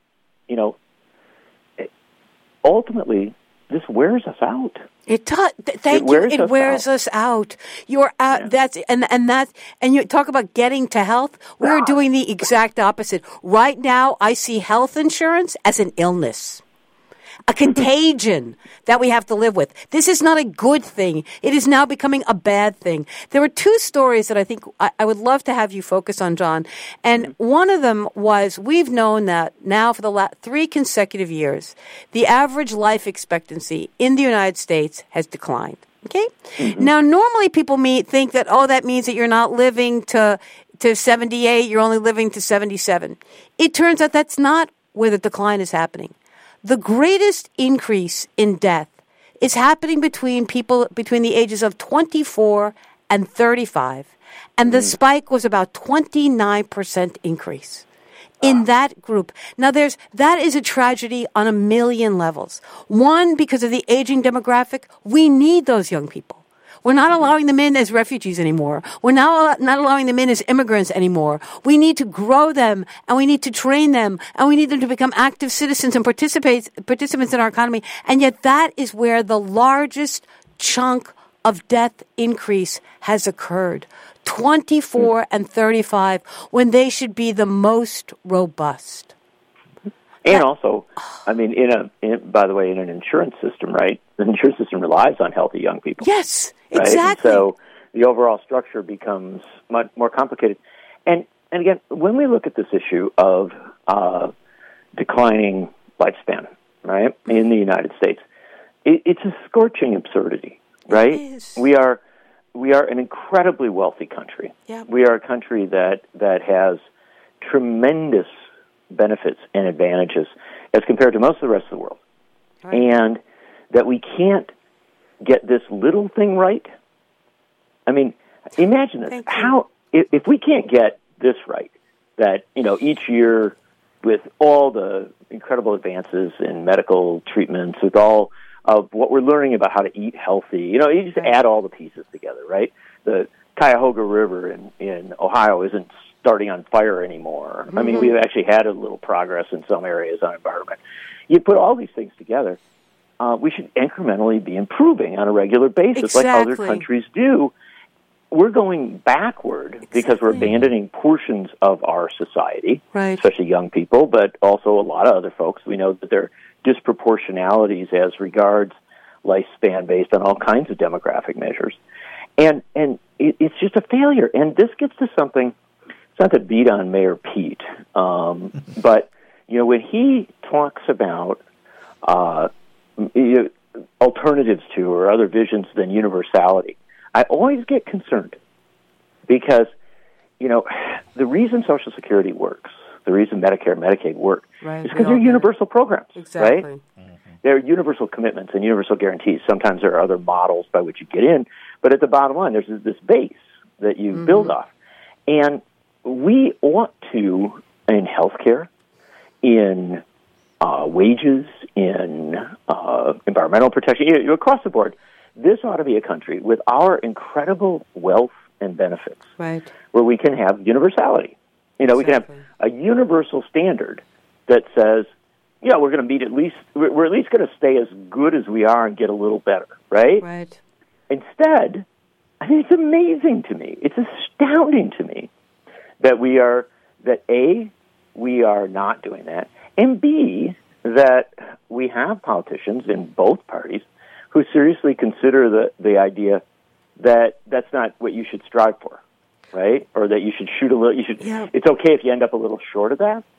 ultimately, this wears us out. It does. Thank you. It wears us out. You're out. Yeah. And you talk about getting to health. We're doing the exact opposite. Right now, I see health insurance as an illness. A contagion that we have to live with. This is not a good thing. It is now becoming a bad thing. There were two stories that I think I would love to have you focus on, John. And one of them was, we've known that now for the last 3 consecutive years, the average life expectancy in the United States has declined. Okay? Mm-hmm. Now, normally people think that, that means that you're not living to 78, you're only living to 77. It turns out that's not where the decline is happening. The greatest increase in death is happening between people between the ages of 24 and 35. And the spike was about 29% increase in that group. Now, that is a tragedy on a million levels. One, because of the aging demographic, we need those young people. We're not allowing them in as refugees anymore. We're now not allowing them in as immigrants anymore. We need to grow them, and we need to train them, and we need them to become active citizens and participants in our economy. And yet that is where the largest chunk of death increase has occurred. 24 and 35, when they should be the most robust. And also, I mean, by the way, in an insurance system, right? The insurance system relies on healthy young people. Yes, right? exactly. And so the overall structure becomes much more complicated. And again, when we look at this issue of declining lifespan, right, in the United States, it's a scorching absurdity, right? It is. We are an incredibly wealthy country. Yep. We are a country that has tremendous benefits and advantages as compared to most of the rest of the world. Right. And that we can't get this little thing right. I mean, imagine this. How, if we can't get this right, that, each year with all the incredible advances in medical treatments, with all of what we're learning about how to eat healthy, you just add all the pieces together, right? The Cuyahoga River in Ohio isn't starting on fire anymore. Mm-hmm. I mean, we've actually had a little progress in some areas on environment. You put all these things together, we should incrementally be improving on a regular basis, like other countries do. We're going backward because we're abandoning portions of our society, right, especially young people, but also a lot of other folks. We know that there are disproportionalities as regards lifespan based on all kinds of demographic measures. And it's just a failure. And this gets to something. It's not to beat on Mayor Pete, but when he talks about alternatives to or other visions than universality, I always get concerned because the reason Social Security works, the reason Medicare and Medicaid work, is because they're universal programs, exactly. Right? Mm-hmm. They're universal commitments and universal guarantees. Sometimes there are other models by which you get in, but at the bottom line, there's this base that you build off, and we ought to, in healthcare, in wages, in environmental protection, across the board, this ought to be a country with our incredible wealth and benefits, right, where we can have universality. We can have a universal standard that says, we're going to meet we're at least going to stay as good as we are and get a little better, right? Right. Instead, I mean, it's amazing to me. It's astounding to me that we are not doing that, and B, that we have politicians in both parties who seriously consider the idea that that's not what you should strive for, right? Or that you should shoot a little. It's okay if you end up a little short of that.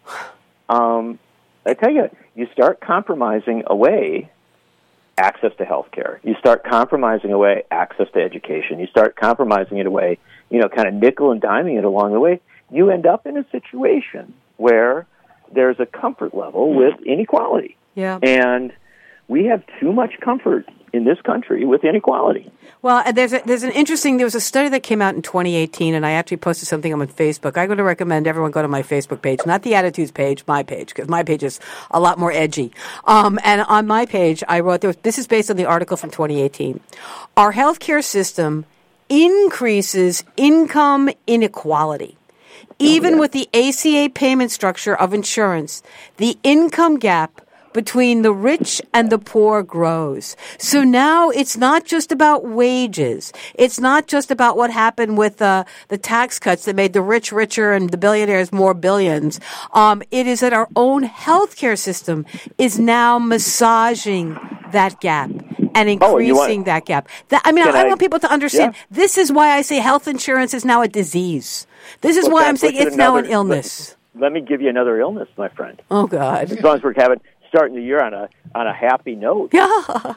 I tell you, you start compromising away access to health care. You start compromising away access to education. You start compromising it away, kind of nickel and diming it along the way. You end up in a situation where there's a comfort level with inequality. Yeah. And we have too much comfort in this country with inequality. Well, there was a study that came out in 2018, and I actually posted something on my Facebook. I'm going to recommend everyone go to my Facebook page, not the Attitudes page, my page, because my page is a lot more edgy. And on my page, I wrote, this is based on the article from 2018. Our healthcare system increases income inequality. Even with the ACA payment structure of insurance, the income gap between the rich and the poor grows. So now it's not just about wages. It's not just about what happened with the tax cuts that made the rich richer and the billionaires more billions. It is that our own healthcare system is now massaging that gap and increasing that gap. I want people to understand, this is why I say health insurance is now a disease. This is why I'm saying it's now an illness. Let me give you another illness, my friend. Oh, God. As long as we're starting the year on a happy note. Yeah.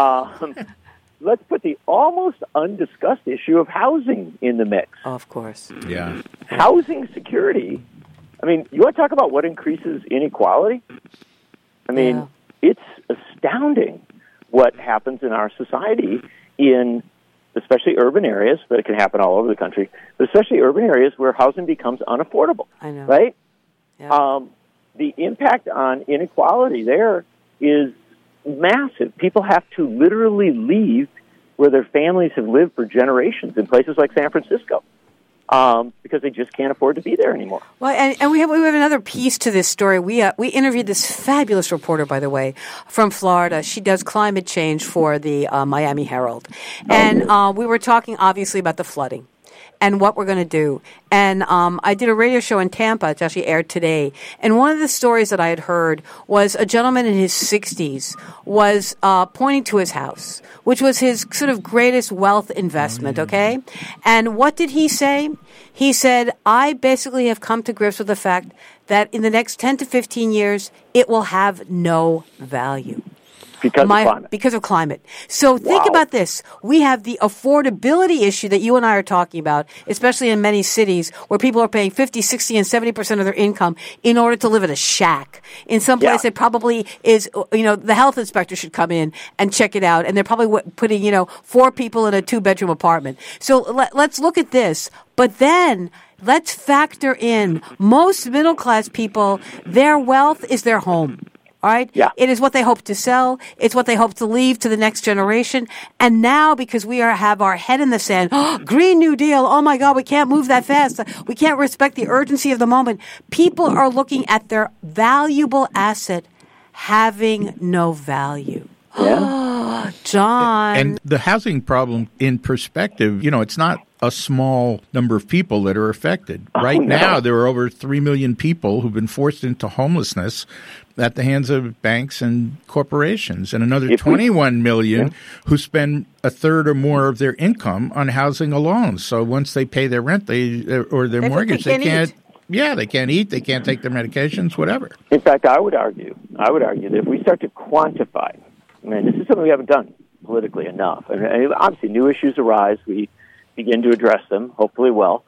Let's put the almost undiscussed issue of housing in the mix. Of course. Yeah. Housing security. I mean, you want to talk about what increases inequality? I mean, It's astounding what happens in our society in especially urban areas, but it can happen all over the country, but especially urban areas where housing becomes unaffordable. I know. Right? Yeah. The impact on inequality there is massive. People have to literally leave where their families have lived for generations in places like San Francisco because they just can't afford to be there anymore. Well, and we have another piece to this story. We interviewed this fabulous reporter, by the way, from Florida. She does climate change for the Miami Herald. And we were talking, obviously, about the flooding and what we're going to do. And I did a radio show in Tampa. It's actually aired today. And one of the stories that I had heard was a gentleman in his 60s was pointing to his house, which was his sort of greatest wealth investment, okay? And what did he say? He said, I basically have come to grips with the fact that in the next 10 to 15 years, it will have no value. Because of climate. So think about this. We have the affordability issue that you and I are talking about, especially in many cities where people are paying 50, 60, and 70% of their income in order to live in a shack. In some place it probably is, the health inspector should come in and check it out. And they're probably putting, 4 people in a 2-bedroom apartment. So let's look at this. But then let's factor in most middle-class people, their wealth is their home. All right? Yeah. It is what they hope to sell. It's what they hope to leave to the next generation. And now, because we have our head in the sand, Green New Deal, oh my God, we can't move that fast. We can't respect the urgency of the moment. People are looking at their valuable asset having no value. Yeah. John. And the housing problem in perspective, it's not a small number of people that are affected. Right now, there are over 3 million people who've been forced into homelessness at the hands of banks and corporations, and another 21 million who spend a third or more of their income on housing alone. So once they pay their rent or their mortgage, they can't eat, they can't take their medications, whatever. In fact, I would argue that if we start to quantify, this is something we haven't done politically enough. And obviously, new issues arise. We begin to address them, hopefully well.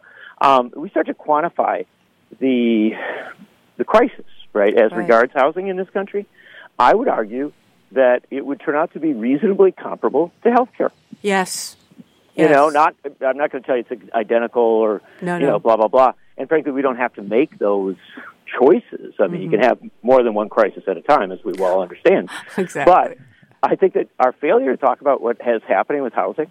We start to quantify the crisis, right, as regards housing in this country. I would argue that it would turn out to be reasonably comparable to health care. Yes. I'm not going to tell you it's identical or, blah, blah, blah. And frankly, we don't have to make those choices. I mean, you can have more than one crisis at a time, as we well understand. Exactly. But I think that our failure to talk about what is happening with housing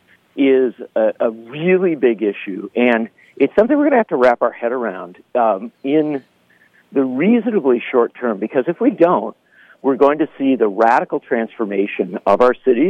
is a really big issue. And it's something we're going to have to wrap our head around in the reasonably short term, because if we don't, we're going to see the radical transformation of our cities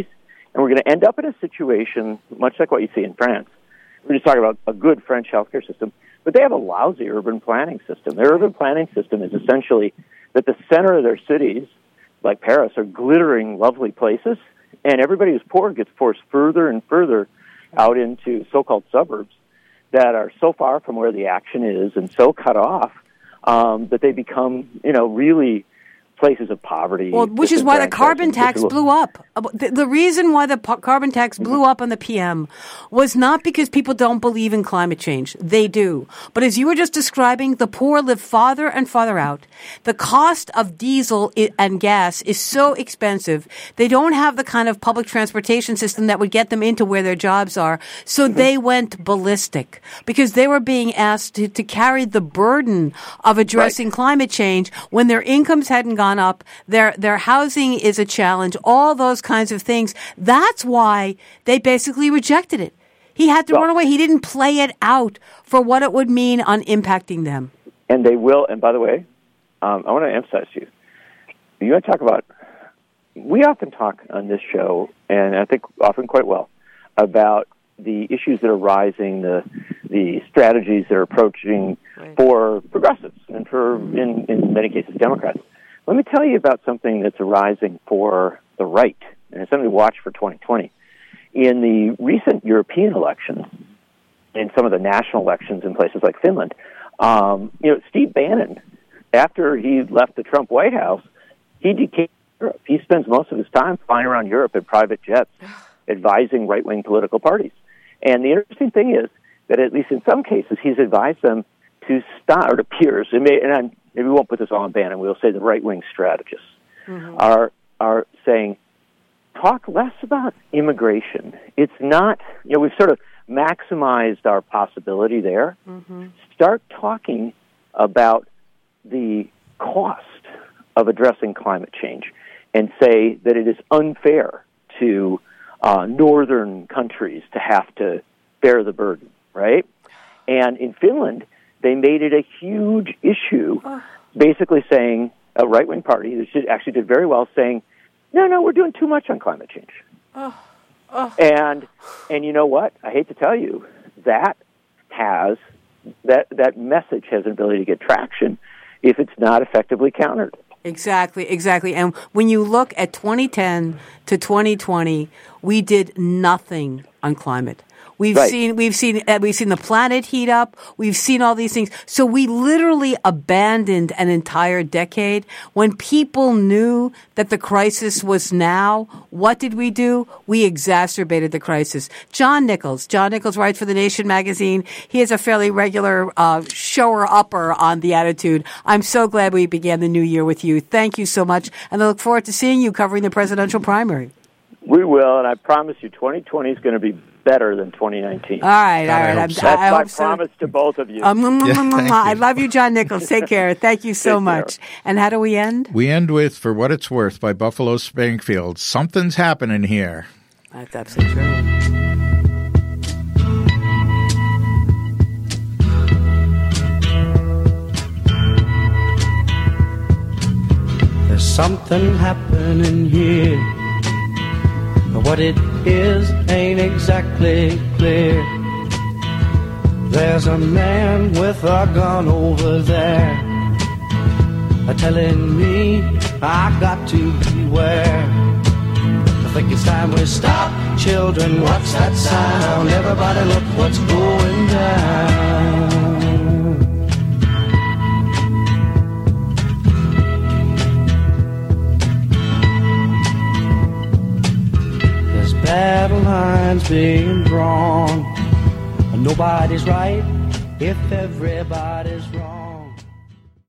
And we're going to end up in a situation much like what you see in France. We're just talking about a good French healthcare system, but they have a lousy urban planning system. Their urban planning system is essentially that the center of their cities, like Paris, are glittering, lovely places, and everybody who's poor gets forced further and further out into so-called suburbs that are so far from where the action is and so cut off that they become, really places of poverty. Well, which is why the carbon tax blew up. The reason why the carbon tax blew up on the PM was not because people don't believe in climate change. They do. But as you were just describing, the poor live farther and farther out. The cost of diesel and gas is so expensive. They don't have the kind of public transportation system that would get them into where their jobs are. So they went ballistic because they were being asked to carry the burden of addressing climate change when their incomes hadn't gone up, their housing is a challenge, all those kinds of things. That's why they basically rejected it. He had to run away. He didn't play it out for what it would mean on impacting them. And they will, and by the way, I want to emphasize to you, you want to talk about, we often talk on this show, and I think often quite well, about the issues that are rising, the strategies that are approaching for progressives and for, in many cases, Democrats. Let me tell you about something that's arising for the right, and it's something to watch for 2020. In the recent European elections, in some of the national elections in places like Finland, Steve Bannon, after he left the Trump White House, he decayed Europe. He spends most of his time flying around Europe in private jets, advising right-wing political parties. And the interesting thing is that at least in some cases, he's advised them to stop, or to peers, maybe we won't put this all on Bannon, we'll say the right-wing strategists are saying, talk less about immigration. It's not, we've sort of maximized our possibility there. Start talking about the cost of addressing climate change and say that it is unfair to northern countries to have to bear the burden, right? And in Finland, they made it a huge issue, basically saying, a right-wing party that actually did very well, saying, no, we're doing too much on climate change. And you know what? I hate to tell you, that message has an ability to get traction if it's not effectively countered. Exactly. And when you look at 2010 to 2020, we did nothing on climate. We've seen the planet heat up. We've seen all these things. So we literally abandoned an entire decade. When people knew that the crisis was now, what did we do? We exacerbated the crisis. John Nichols writes for The Nation magazine. He is a fairly regular shower-upper on The Attitude. I'm so glad we began the new year with you. Thank you so much, and I look forward to seeing you covering the presidential primary. We will, and I promise you 2020 is going to be better than 2019. All right. That's my promise to both of you. I love you, John Nichols. Take care. Thank you so much. And how do we end? We end with For What It's Worth by Buffalo Springfield. Something's happening here. That's absolutely true. There's something happening here. What it is ain't exactly clear. There's a man with a gun over there, telling me I got to beware. I think it's time we stop. Children, what's that sound? Everybody look what's going down. Battle lines being drawn. Nobody's right if everybody's wrong.